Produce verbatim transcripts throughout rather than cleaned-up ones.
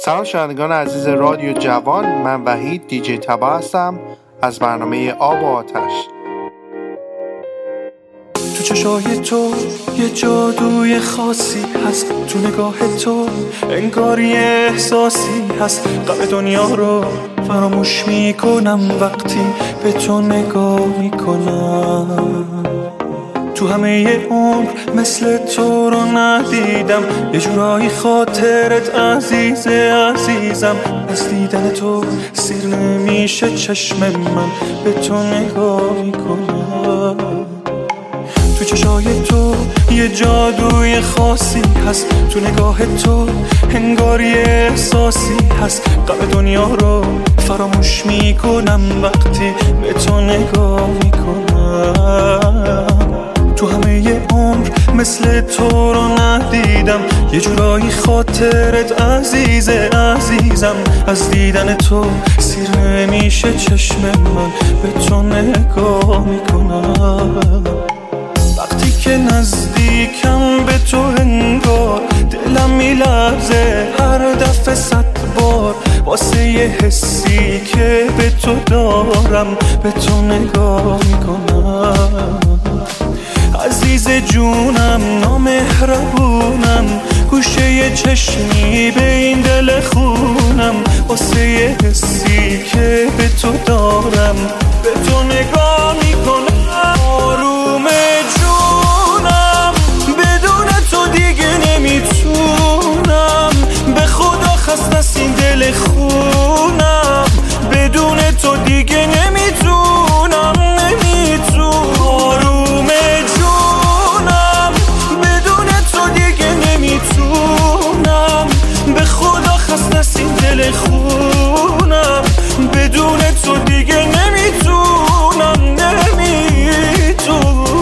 سلام شنوندگان عزیز رادیو جوان، من وحید دیجی تبا هستم از برنامه آب و آتش. تو چشای تو یه جادوی خاصی هست، تو نگاه تو انگار یه احساسی هست. غم دنیا رو فراموش میکنم وقتی به تو نگاه میکنم. تو همه عمر مثل تو رو ندیدم، یه جورایی خاطرت عزیز عزیزم. از دیدن تو سیر نمیشه چشم من، به تو نگاه میکنم. تو چشای تو یه جادوی خاصی هست، تو نگاه تو انگار یه احساسی هست. غم دنیا رو فراموش میکنم وقتی به تو نگاه میکنم. تو همه عمر مثل تو رو ندیدم، یه جورایی خاطرت عزیز عزیزم. از دیدن تو سیر نمیشه چشم من، به تو نگاه میکنم. وقتی که نزدیکم به تو انگار دلم میلرزه هر دفعه صد بار، واسه یه حسی که به تو دارم به تو نگاه میکنم. عزیز جونم نامهربونم، گوشه یه چشمی به این دل خونم، واسه یه حسی که به تو دارم به تو نگاه میکنم. آروم جونم بدون تو دیگه نمیتونم، به خدا خسته از این دل خونم، بدون تو دیگه نمیتونم نمیتونم. آروم جونم بدون تو دیگه نمیتونم، به خدا خسته از این دل خونم، بدون تو دیگه نمیتونم نمیتونم.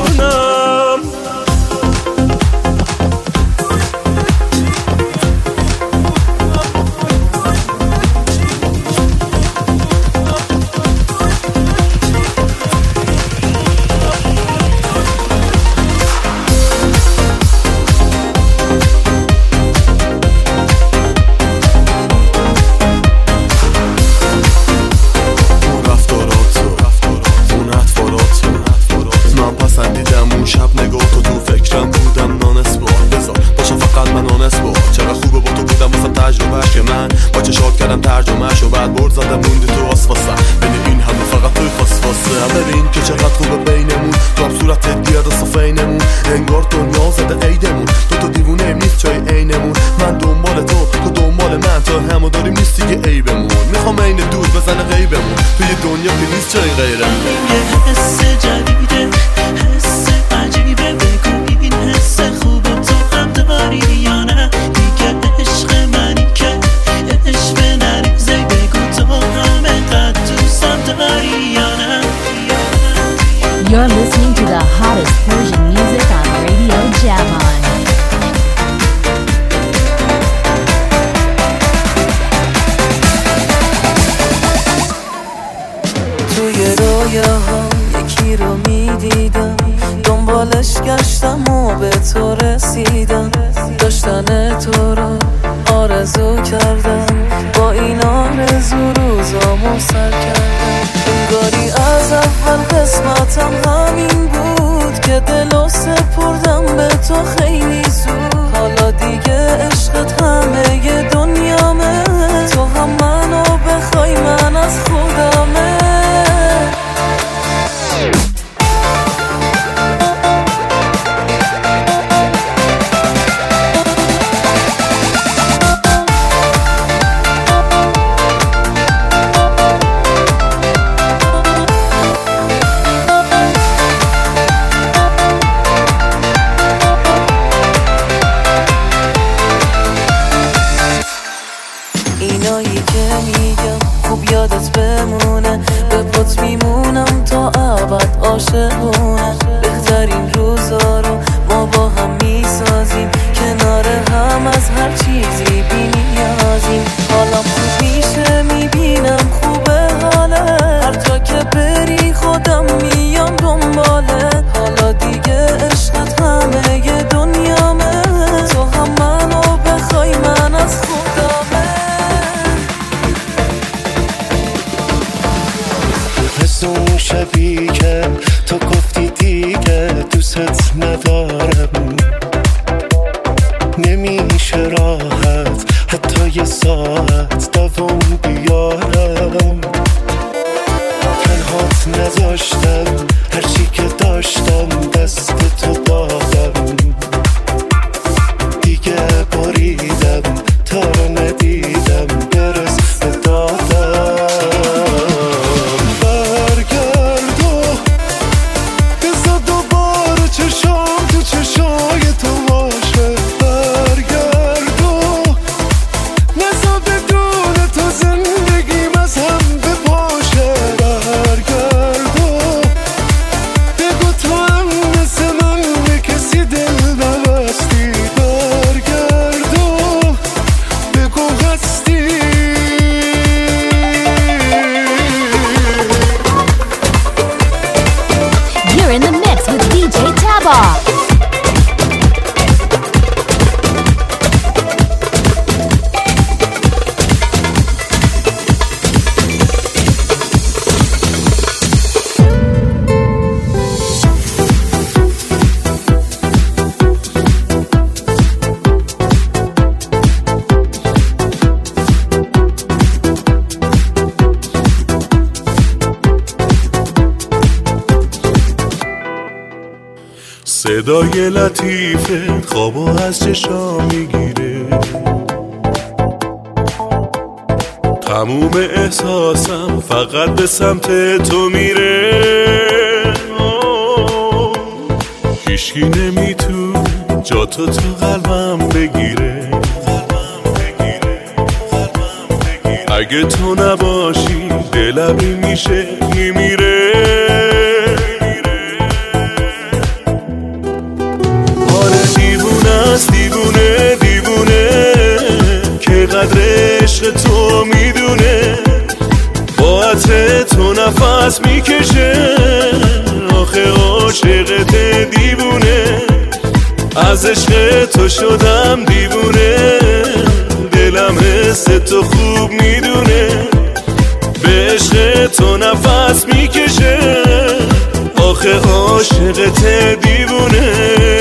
ترجمه‌شو بعد برد زدم موندی تو آسفاسم، بین این همه فقط توی خاص ببین که چقدر خوبه بینمون، تو هم صورتت گرد صفینمون، انگار دنیا زده عیدمون. تو تو دیوونه ایم نیست جای عینمون، من دنبال تو تو دنبال من، تا همو داریم نیست دیگه عیبمون. میخوام عین دور بزنه غیبمون، توی دنیا که نیست جای غیرمون. یه حس جدیده، حس عجیبه، بگو این حس خوبه تو هم داری یا نه؟ دیگه عشق منی که عشق نریزه، بگو تو هم اینقدر دوستم داری یا نه؟ You're listening to the hottest Persian music on Radio Javan. توی رویاها یکی رو میدیدم، دنبالش گشتم و به تو رسیدم. داشتن تو رو آرزو کردم، با این آرزو روزامو سر کردم. انگاری از اول قسمتم همین بود که دلو سپردم به تو خیلی زود. حالا دیگه عشقت همه دنیامه، تو هم منو بخوای من از خودمه. دارم، نمیشه راحت حتی یه ساعت دوام بیارم. تنهات نذاشتم، هرچی که داشتم دست تو دادم، دیگه بریدم تا رو ندیدم برس به دادم. برگرد و بزا دوباره چشام تو چشای تو باشه. برگرد و نزا بدون تو زندگیم از هم بپاشه. برگرد و بگو تو هم مثل من به کسی دل نبستی. برگرد و بگو هستی. You're in the mix with دی جی Taba. صدای لطیفه خوابو از چشام میگیره، تموم احساسم فقط به سمت تو میره. هیچکی نمیتونه جا تو تو قلبم بگیره. اگه تو نباشی دلم میشه میمیره. دیوونه دیوونه که قدر عشق تو میدونه، با عطر تو نفس میکشه. آخه عاشقت دیوونه، از عشق تو شدم دیوونه. دلم حس تو خوب میدونه، به عشق تو نفس میکشه. آخه عاشقت دیوونه.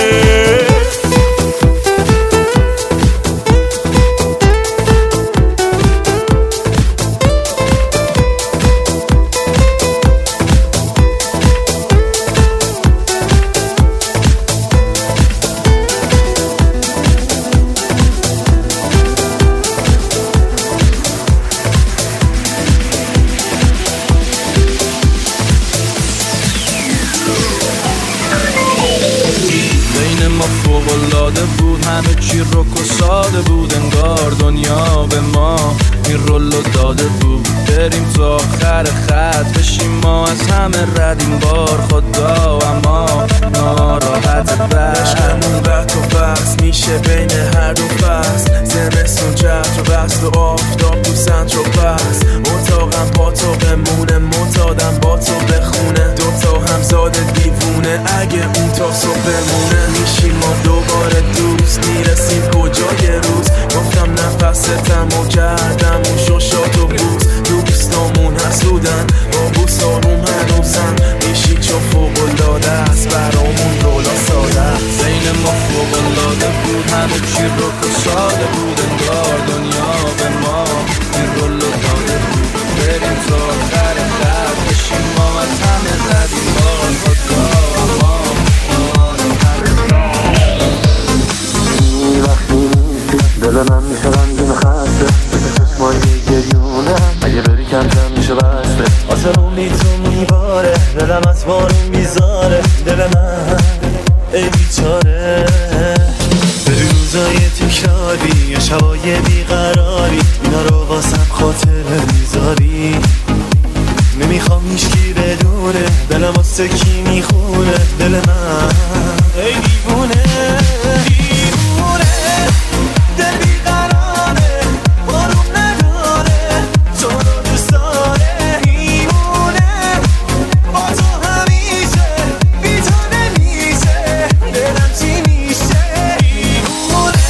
همه چی رو کساده بود، انگار دنیا به ما این رولو داده بود. بریم تا آخر خط بشیم ما از همه رد این بار خدا، اما ناراحت بشکمون قط و بحث میشه بین هر دو فصل. زمستون جفت و بست و آفتاب تو سنت رو بست. اتاقم با تو بمونه، معتادم با تو بخونه. دوتا همزاد دیوونه، اگه اون تا صبح بمونه. میشیم ما دوباره دوست، میرسیم کجای روز. گفتم نفستم و کردم اون شوشات و بوز. دوستامون حسودن با بوس آروم هنوزن. میشی چون فوق‌العاده است برامون رولا ساده. بین ما فوق‌العاده بود، همه چی رو کشاده بود. انگار دنیا به ما این رولو داده بود. بریم تا آخر خط بشیم ما از همه ردیم بار خدا، اما دل من میشه رنگین خسته، مثل چشمای گریونم. اگه بری کم کم میشه بسته، آسمون بی تو میباره. دلم از بارون بیزاره، دل من ای بیچاره. بری روزای تکراری یا شبای بیقراری، اینا رو واسم خاطره میذاری. نمیخوام هیچکی بدونه دلم واسه کی میخونه. دل من ای دیوونه دیوونه، دل بیقراره، آروم نداره، تو رو دوست داره. دیوونه با تو همیشه، بی تو نمیشه. دلم چی میشه دیوونه.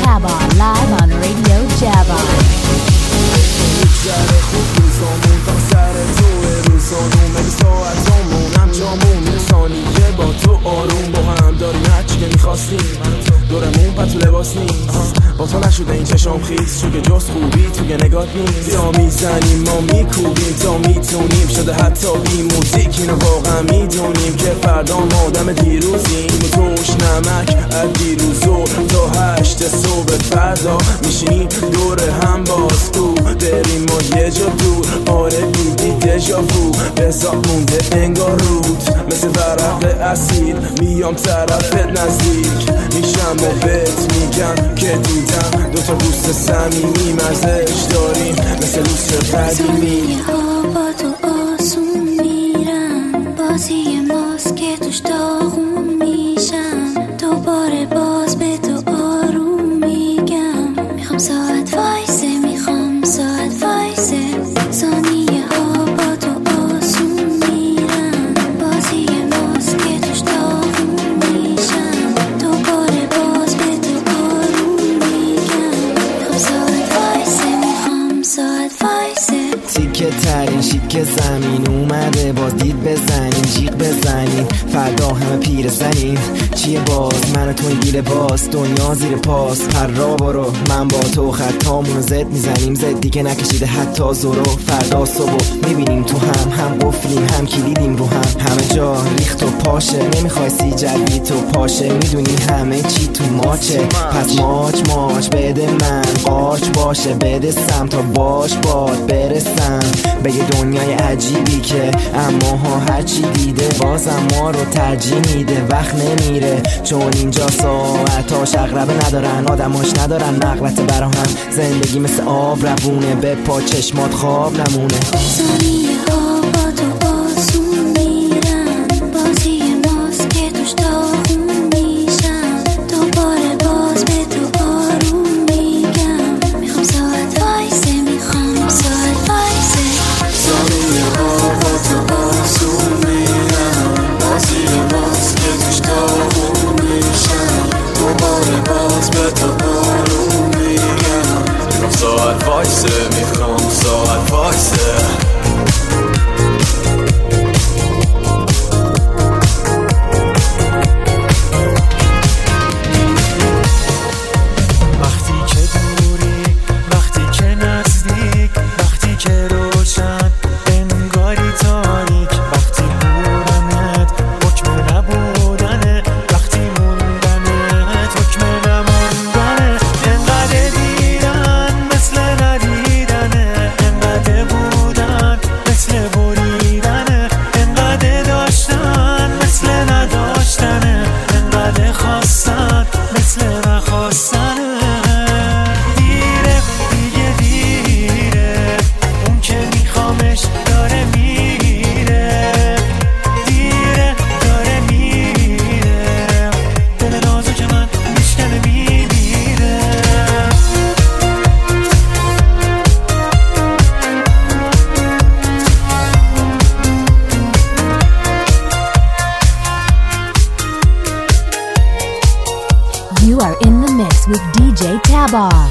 Tabar live on Radio Javon. میگذره خوب روزامون تا سر توه روزانون مگه ساعتامون هم جامون یه ثانیه با تو آروم با هم داریم هرچی که میخواستیم دورمون پتو لباس نیست با تو نشده این چشام خیز چون که جز خوبی توی نگات نیست تا میزنیم ما میکوبیم تا میتونیم شده حتی بی موزیک اینو واقعا میدونیم که فردا ما آدم دیروزیم توش نمک از دیروزو تا هشت صبح فردا میشینیم دور هم باز تو بریم ما یه جا دور آره دیدی دژاوو بزاد مونده انگار رود مثل ورق اصیل میام طرفت نزدیک میشم و بهت میگم که دیدم دوتا بوست صمیمی مزش داریم مثل لوس قدیمی ها با تو آسون میرن بازی ماست که توش داغون میشم دوباره باز به تو آروم میگم میخوام ساعت وایسه میخوام ساعت وایسه ثانیه ها با تو آسون میرن بازی ماست که توش داغون میشم دوباره باز به تو آروم میگم میخوام ساعت وایسه میخوام ساعت وایسه تیکه ترین شیک زمین اومده باز دید بزنین جیغ بزنین فردا همه پیر زنین چیه باز من و تو این گیل باز دنیا زیر پاس پر را برو من با تو خطامونو زد میزنیم زد دیگه نکشیده حتی زورو فردا صبح میبینیم تو هم هم قفلیم هم کلیدیم رو هم همه جا ریخت و پاشه نمیخوای سی جدی تو پاشه میدونی همه چی تو ماچه پس ماچ ماچ بده من قاچ باشه بده سم تا باش باد برسم به یه دنیای عجیبی که اما ها هرچی دیده بازم ما رو ترجیح میده وقت نمیره چون اینجا ساعتاش اغربه ندارن آدماش ندارن نقلت برا هم زندگی مثل آب روونه به پا چشمات خواب نمونه ثانیه ها با تو آسون میرن بازی ماست که توش داغون میشم دوباره باز به تو آروم میگم میخوام ساعت وایسه میخوام ساعت وایسه ثانیه ها با تو آسون میرن بازی ماست که توش داغون میشم دوباره باز به تو آروم میگم میخوام ساعت وایسه میخوام ساعت وایسه You are in the mix with D J Tabar.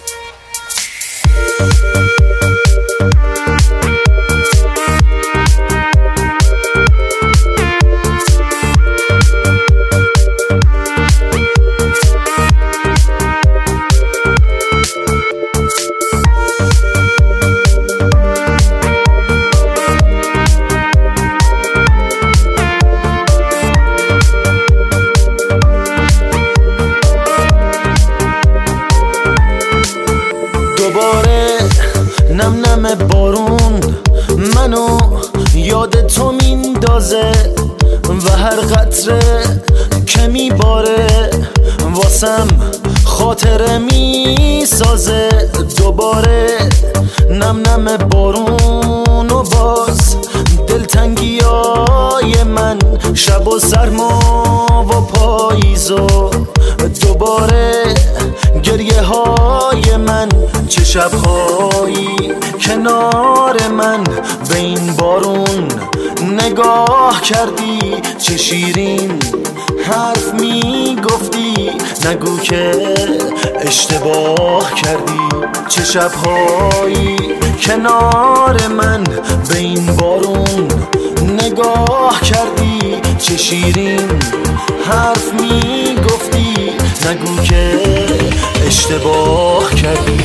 نم نم بارون منو یاد تو میندازه و هر قطره که میباره واسم خاطره میسازه دوباره نم نم بارون و باز دلتنگیای من شب و سرما و پاییزو دوباره گریه های من چه شبهایی کنار من به این بارون نگاه کردی چه شیرین حرف میگفتی نگو که اشتباه کردی. چه شبهایی کنار من به این بارون نگاه کردی. چه شیرین حرف میگفتی نگو که اشتباه کردی.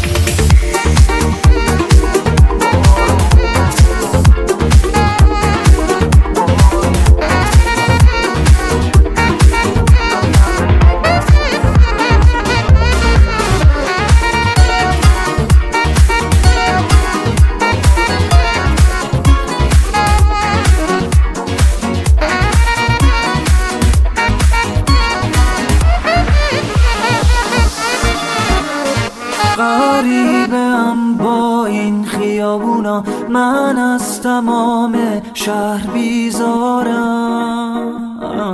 من از تمام شهر بیزارم،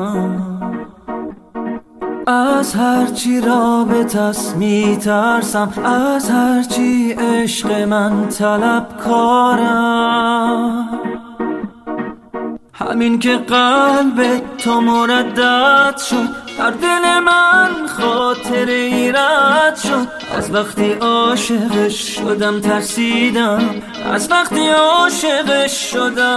از هرچی رابطه‌ست میترسم، از هرچی عشق من طلبکارم. همین که قلب تو مردد شد در دل من خاطر ایراد شد. از وقتی عاشقش شدم ترسیدم، از وقتی عاشقش شدم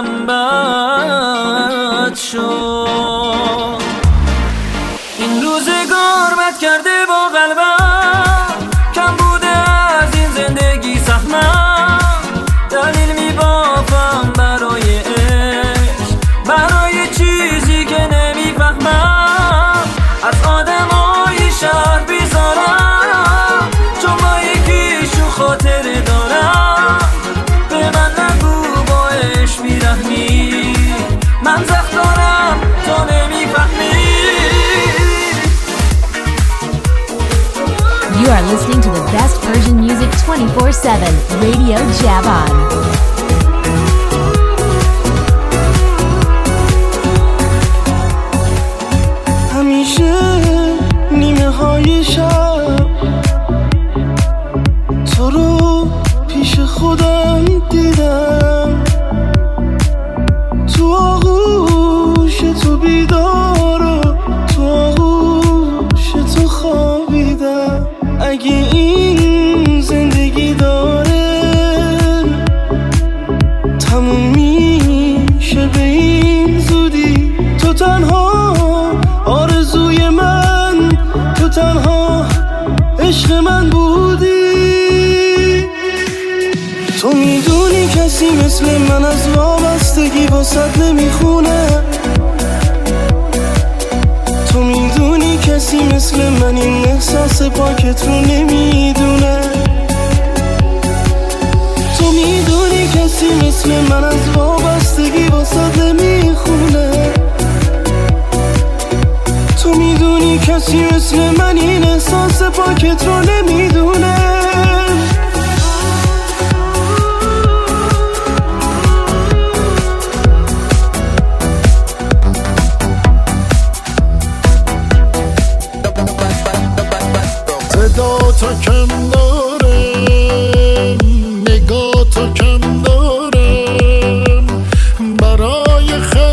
بد شد. این روزگار بد کرده با قلبم، کم بوده از این زندگی سهمم. دلیل میبافم برای عشق، برای چیزی که نمیفهمم. از آدمای شهر بیزارم، چون با یکیشون خاطر دارم. به من نگو با عشق بیرحمی، من زخم دارم تو نمیفهمی. You are listening to the best Persian music twenty-four seven, Radio Javan. همیشه نیمه های شب تو رو پیش خودم دیدم، تو آغوش تو بیدارم، تو آغوش تو خوابیدم. اگه این زندگی داره تموم میشه به این زودی. تو تنها آرزوی من، تو تنها عشق من بودی. تو میدونی کسی مثل من از وابستگی واسد نمیخونه. تو میدونی کسی مثل من این احساس پاکت رو نمیدونه. تو میدونی کسی مثل من از وابستگی واسد نمیخونه. تو میدونی کسی مثل من این احساس پاکت رو نمیدونه. صدا تا کم دارم، نگاه تا کم دارم، برای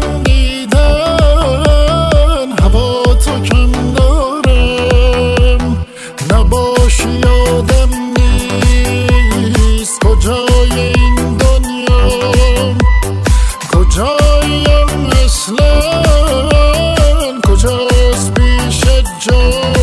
خندیدن هوا تا کم دارم. نباشی یادم نیست کجای این دنیا، کجایم اصلا، کجاست پیش جان.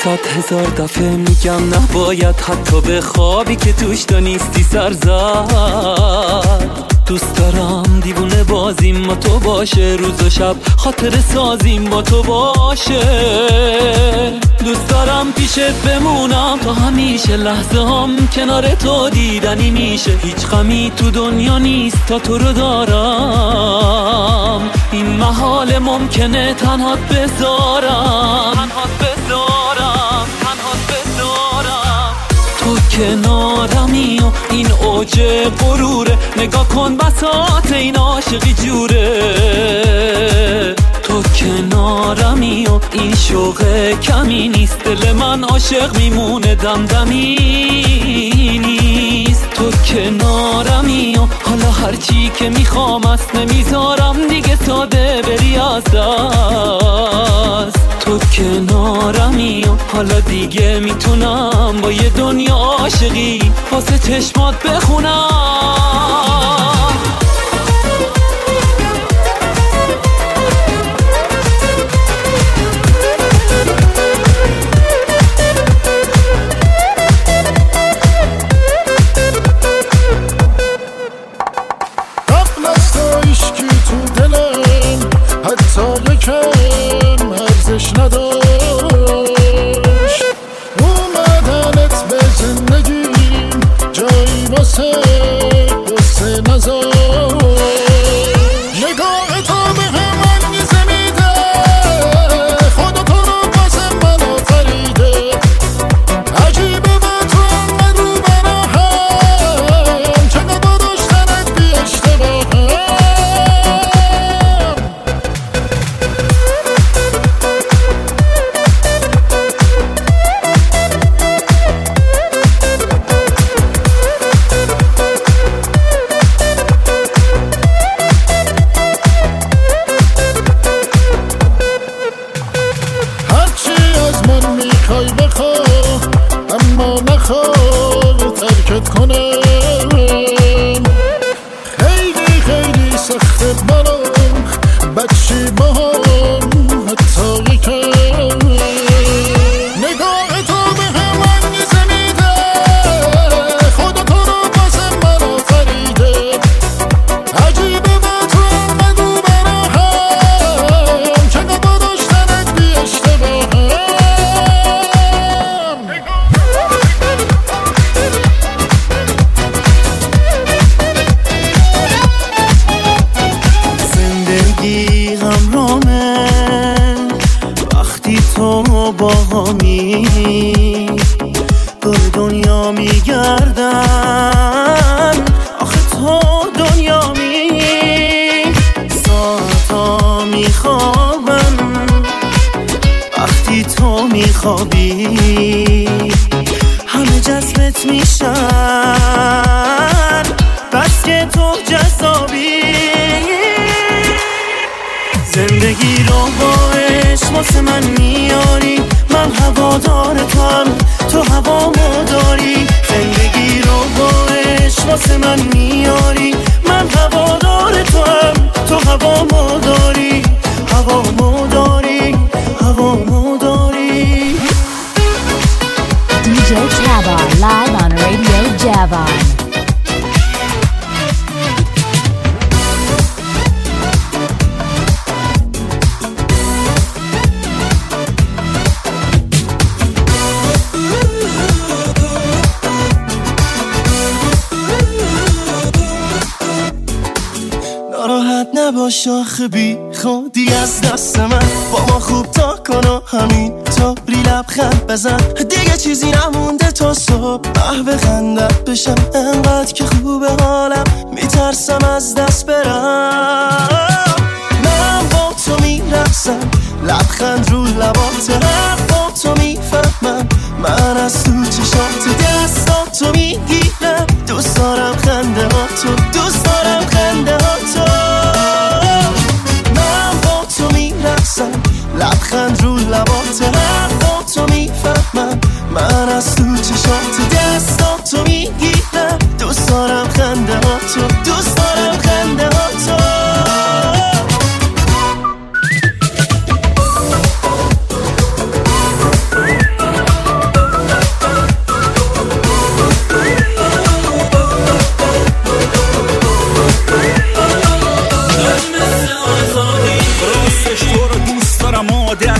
صد هزار دفعه میگم نباید حتی به خوابی که توش تو نیستی سر زد. دوست دارم دیوونه بازیم با تو باشه، روز و شب خاطر سازیم با تو باشه. دوست دارم پیشت بمونم تا همیشه، لحظه هم کنار تو دیدنی میشه. هیچ غمی تو دنیا نیست تا تو رو دارم، این محال ممکنه تنهات بذارم، تنهات بذارم، تنهات بذارم. تو کنارمی و این اوج غروره، نگاه کن بساط این عاشقی جوره. تو کنارمی و این شوق کمی نیست، دل من عاشق میمونه دمدمی نیست. تو کنارمی و حالا هرچی که میخوام است نمیذارم دیگه ساده بری از دست. تو کنارمی و حالا دیگه میتونم با یه دنیا عاشقی واسه چشمات بخونم. نداشت اومدنت به زندگیم جایی واسه قصه نذاشت. نگاه تو به من نیزه میده، خدا تو رو واسه من آفریده. عجیبه با تو انقدر رو براهم، چقدر با داشتنت بی اشتباهم. ترکت کنم خیلی خیلی سخته برام بچی با هم حتی یکم. نگاه تو به من نیزه میده، خدا تو رو واسه من آفریده. عجیبه با تو انقدر رو براهم، چقدر با داشتنت بی اشتباهم. با همی دور دنیا میگردن، آخه تو دنیا می ساعتا میخوابن وقتی تو میخوابی. همه جذبت میشن بس که تو جذابی. زندگی رو با عشق واسه من میاری، من هوادار تو هم تو هوامو داری. زندگی رو با عشق واسه من میاری، من هوادار تو هم تو هوامو داری، هوامو داری، هوامو داری. دی جی Tabar live on Radio Javon. نباش آخه بی خودی از دست من، با ما خوب تا کن و همین طوری لبخند بزن. دیگه چیزی نمونده تا صبح محو خندت بشم. انقدر که خوبه حالم میترسم از دست برم. من با تو میرقصم، لبخند رو لبات، حرفا تو میفهمم، من از تو چشات دستاتو میگیرم. دوست دارم خنده ها تو، دوست دارم خنده ها تو. لبخند رو لبات، حرفا تو میفهمم، من از تو چشات دستاتو میگیرم. دوست دارم خنده ها تو، دوست دارم خنده ها تو.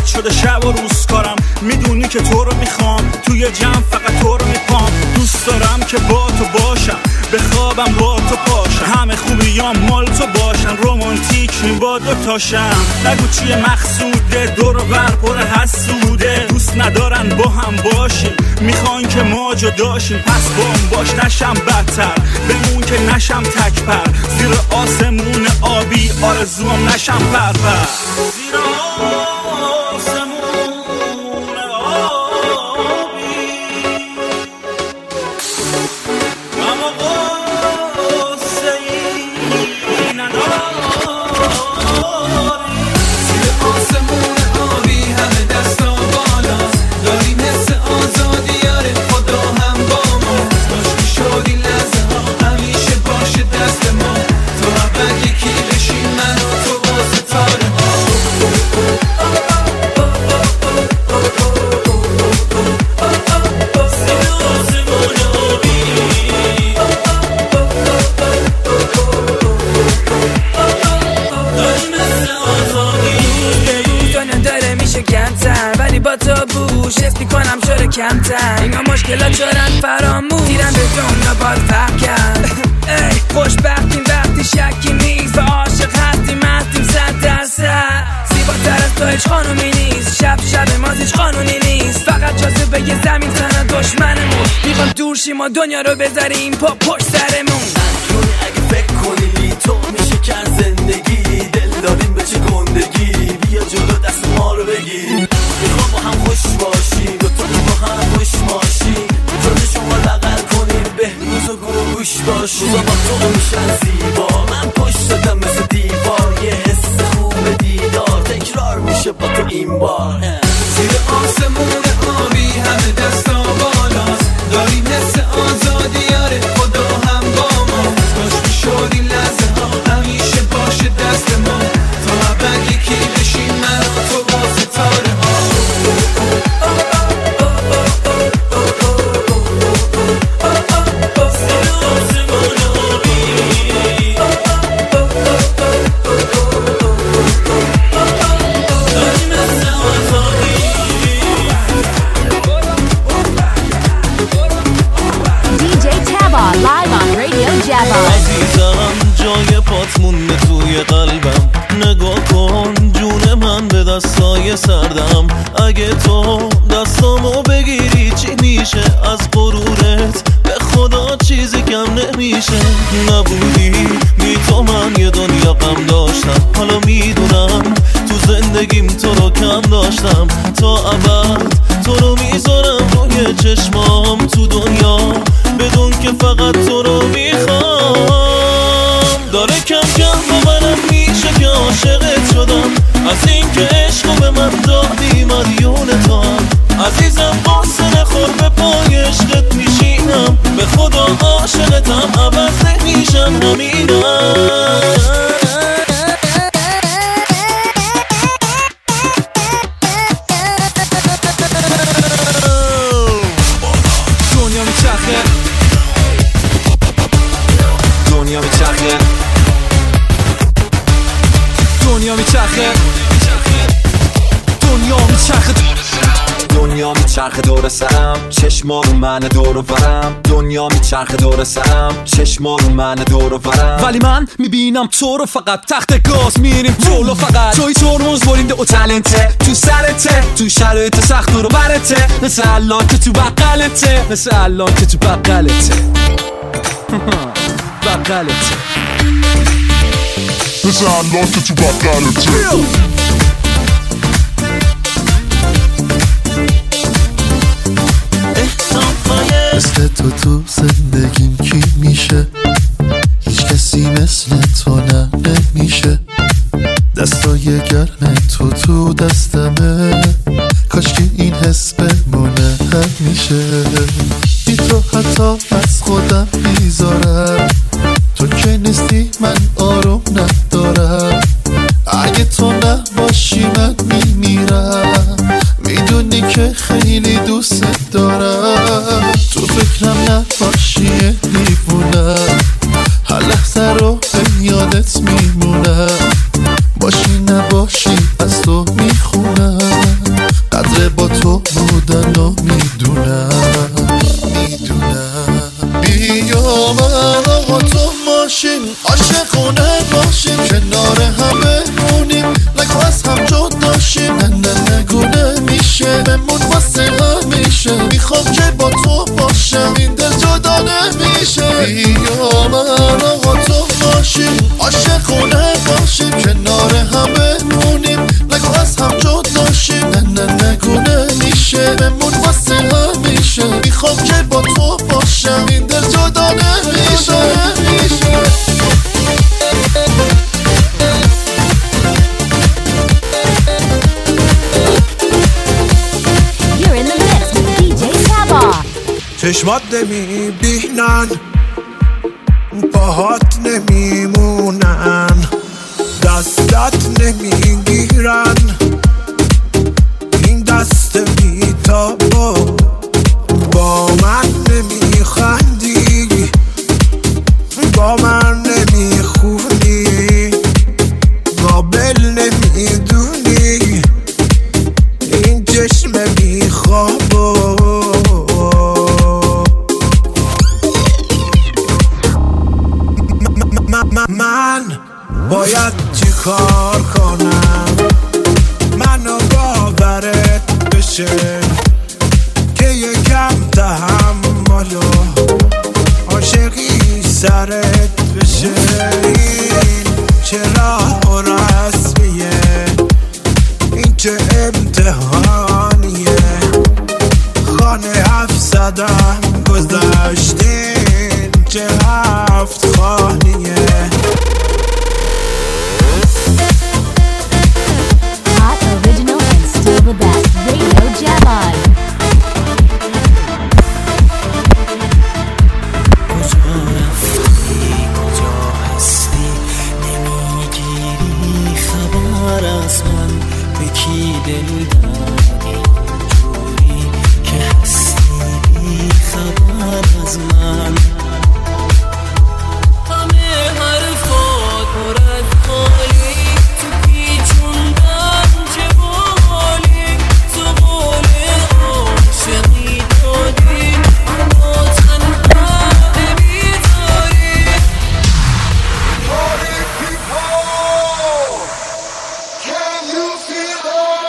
شده شب و روز کارم. میدونی که تو رو میخوام، توی جمع فقط تو رو میپام. دوست دارم که با تو باشم، به خوابم با تو پاشم. همه خوبیام مال تو باشن، رومانتیک با دو تاشم. نگو چیه مقصوده، دور و بر پر حسوده. دوست ندارن با هم باشیم، میخوان که ما جداشیم. پس با هم باش نشم بدتر، بمون که نشم تکپر. زیر آسمون آبی آرزوام نشم پرپر. زیر آسمون حس میکنم شده کمتر. اینا مشکلات شدن فراموش، دیرم به دنیا باز فرق کرد. ای خوشبختیم وقتی شکی نیست و عاشق هستیم هستیم صد درصد. زیباتر از تو هیچ خانومی نیست، شب شب ما هیچ قانونی نیست. فقط جاذبه یه زمین تنه دشمنمون. میخوام دور شیم و دنیا رو بذاریم پا پشت سرمون. کنی اگه فکر کنی بی تو میشه کن زندگی. دل دادیم به چه گندگی، بیا جلو دست ما رو بگیر. میخوام با هم خوش باشیم، دو تا با هم خوش باشیم. جلو شما لغل کنیم بهروز و گوش باشیم. روزا با تو میشن زیبا، من پشت دادم مثل دیوار. یه حس خوب دیدار تکرار میشه با تو این بار. زیر آسمون آبی همه دستا بالاست، داریم حس آزادی. آره خدا هم با ما، کاش میشد این لحظه ها همیشه باشه دست ما. تا ابد یکی بشیم من و تو با ستاره ها. عزیزم جای پات مونده توی قلبم. نگاه کن جون من به دستای سردم. اگه تو دستامو بگیری چی میشه؟ از غرورت به خدا چیزی کم نمیشه. نبودی بی تو من یه دنیا غم داشتم. حالا میدونم تو زندگیم تو رو کم داشتم. تا ابد تو رو میذارم روی چشمام تو دنیا، بدون که فقط تو رو میخوام. داره کم کم باورم میشه که عاشقت شدم. از این که عشقو به من دادی مدیون تو هم. عزیزم قصه نخور به پای عشقت میشینم. به خدا عاشقتم عوض نمیشم همینم. دنیا میچرخه، دنیا میچرخه، دنیا میچرخه، دنیا میچرخه، دنیا میچرخه دور سرم. چشما رو من دور و برم. دنیا میچرخه دور سرم. چشما رو من دور و برم. ولی من میبینم تو رو فقط تخت گاز میریم جلو. فقط توی ترمز برینده و تلنته تو سرته. تو شرایط سخت رو برته، مثل الان که تو بقلته. مثل الان که تو بقلته بقلته مثل الان که تو بقلته. مثل تو تو زندگیم کی میشه؟ هیچ کسی مثل تو نه نمیشه. دستای گرم تو تو دستمه، کاش که این حس بمونه همیشه. بی تو حتی از خودم میذارم. تو که نیستی من آروم ندارم. اگه تو نباشی من میمیرم. میدونی که خیلی دوست دارم. تو فکرم نباشی دیوونم. هر لحظه رو به یادت میمونم. باشی نباشی از تو میخونم. چشمات نمیبینن پاهات نمیمونن دستت نمیگیرن این دست بی‌تابو با من نمیخندی با من نمیخونی قابل نمیدونی این چشم بیخوابو من باید چی کار کنم منو باورت بشه که یکم تحمل و عاشقی سرت بشه این چرا رسمیه این چه امتحانیه خانه هفت زدم گذاشتین چه هفت خانیه Hot, original, and still the best. Radio Javon. کجا رفتی کجا هستی نمیگیری خبر از من به کی دل دادی جوری که هستی بی خبر از من همه حرفات پر از خالی تو پیچوندن چه بالی تو قول عاشقی دادی اما تنها نمیداری Party people, can you feel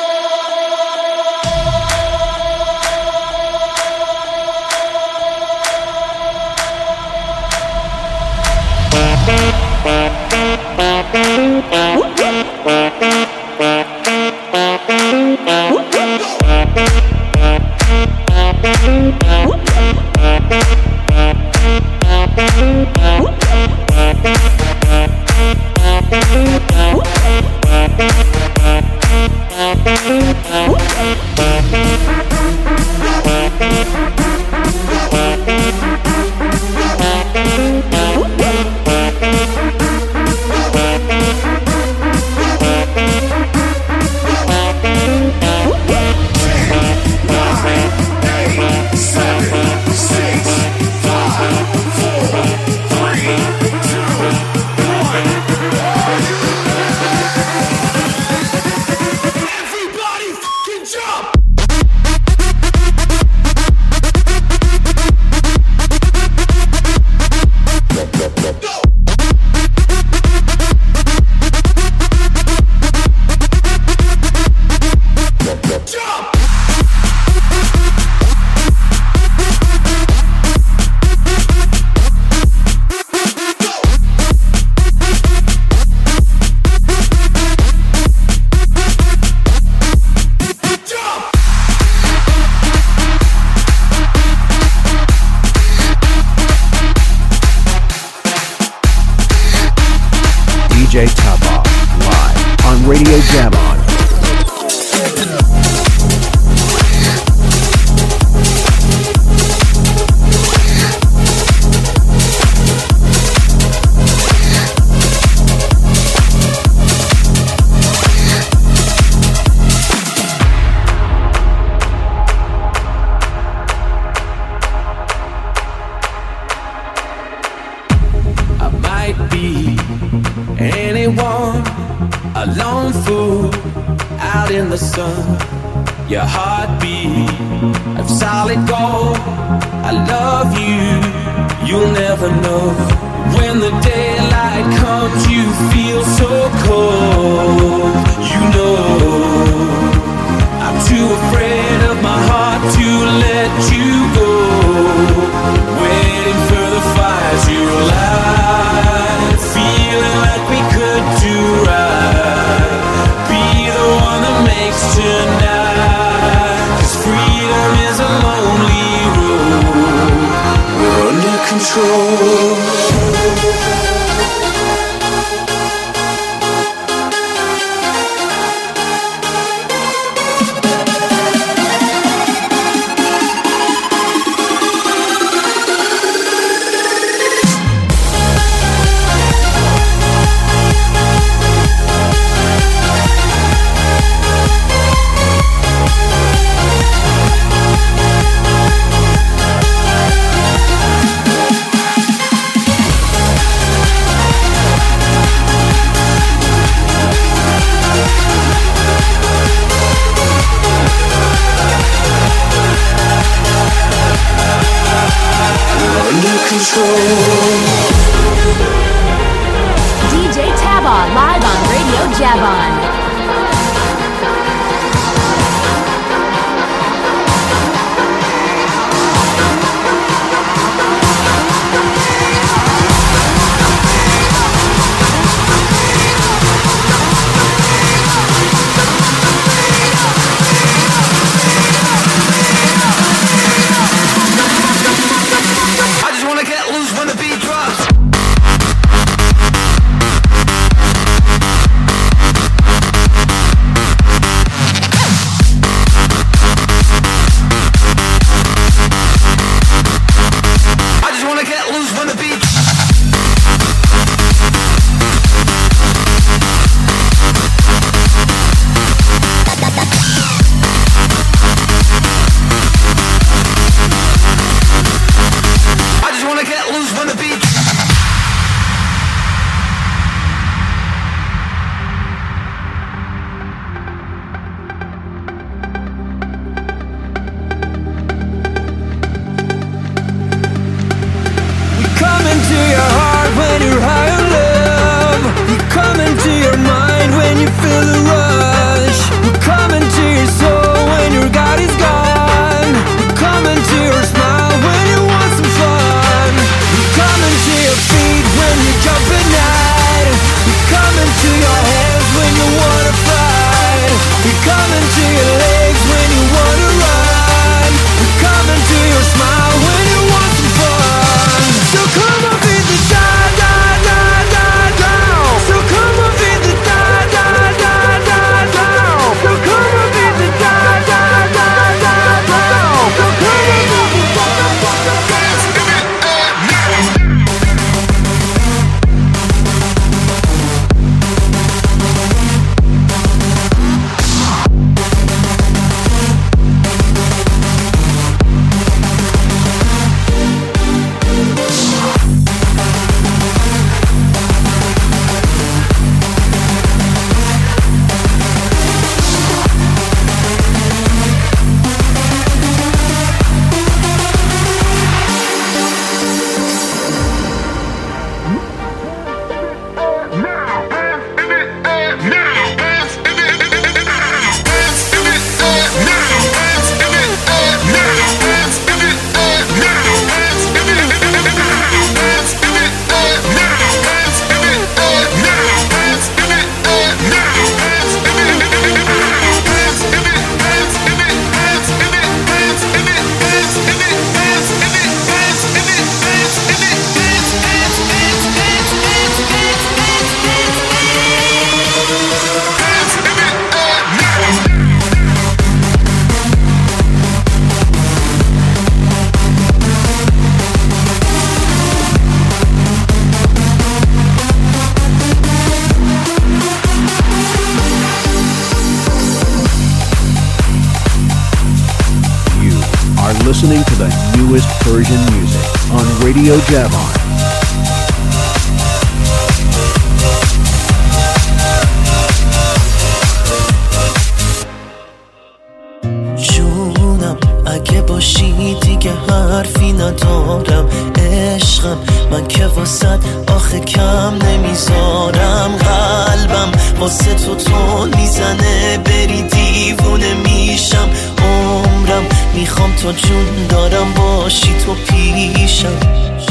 D J Taba live on Radio Javon. I might be anyone, a lone fool out in the sun. Your heartbeat of solid gold. I love you, you'll never know. When the daylight comes, you feel so cold. You know, I'm too afraid of my heart to let you go. Waiting for the fires you light, feeling like we could do right. Be the one that makes tonight, 'cause freedom is a lonely road. We're under control. D J Taba live on Radio Javon. Listening to the newest Persian music on Radio Javon. جونم اگه باشی دیگه حرفی ندارم عشقم من که واسد آخه کم نمیذارم قلبم واسه تو تون میزنه بری دیوونه میشم عمرم میخوام تو جون دارم باشی تو پیشم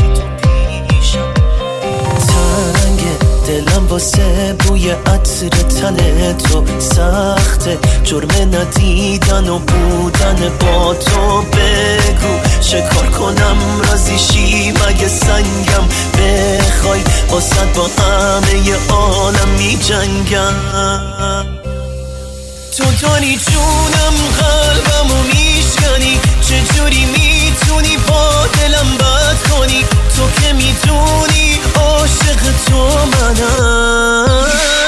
تنگه دلم واسه بوی عطر تن تو سخته جرم ندیدن و بودن با تو بگو چه کار کنم راضی شی مگه سنگم بخوای واسد با همه عالم می جنگم تو داری جونم قلبمو میشکنی چجوری میتونی با دلم بد کنی تو که میدونی عاشق تو منم